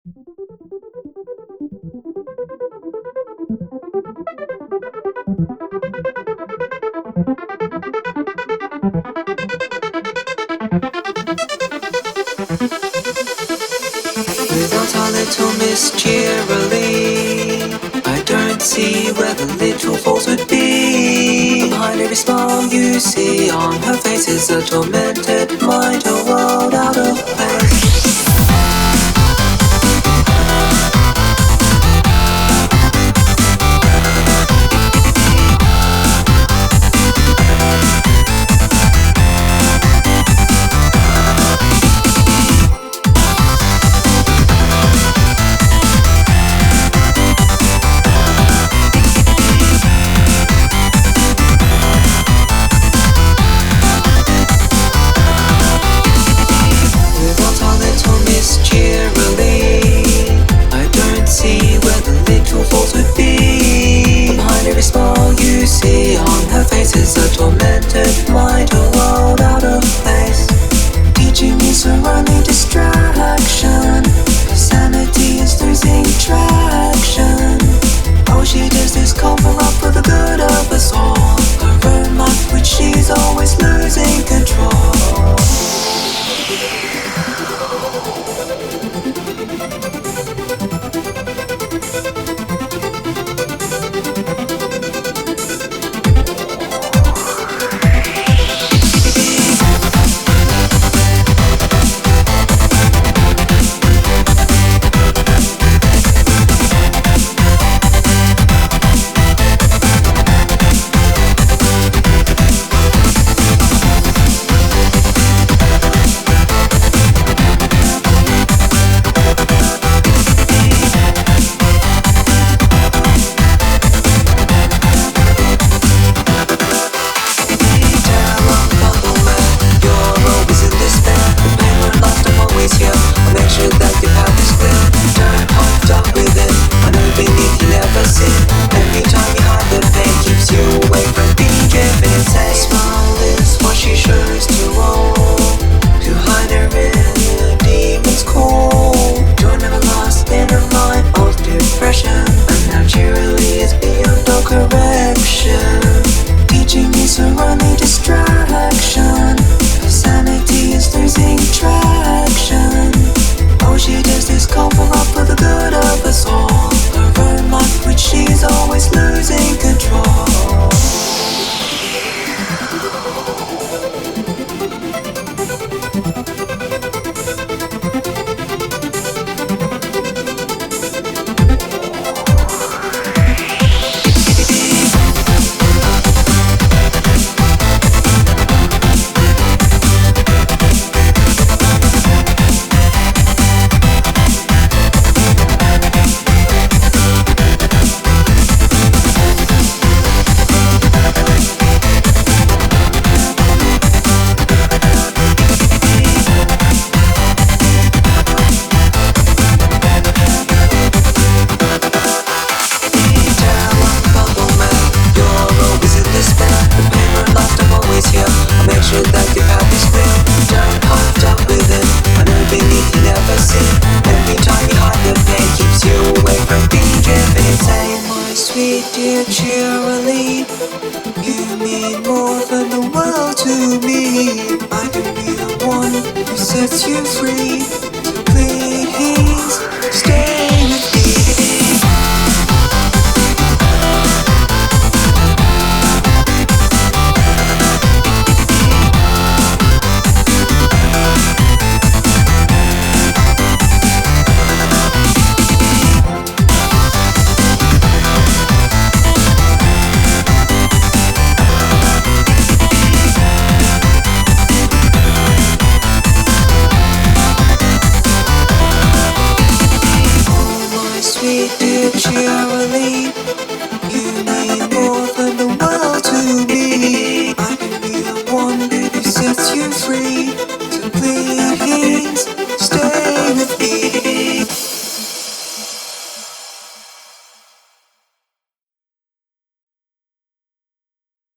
Without our little Miss Cheerily, I don't see where the little fault would be. Behind every smile you see on her face is a tormented mind, a world out of place. Is a tormented mind, a world out of place. Teaching me surrounding distraction. Her sanity is losing traction. Oh, she does this cover up for the good of us all. Her own life, which she's always losing control. Dear Cheerily, you mean more than the world to me. I can be the one who sets you free.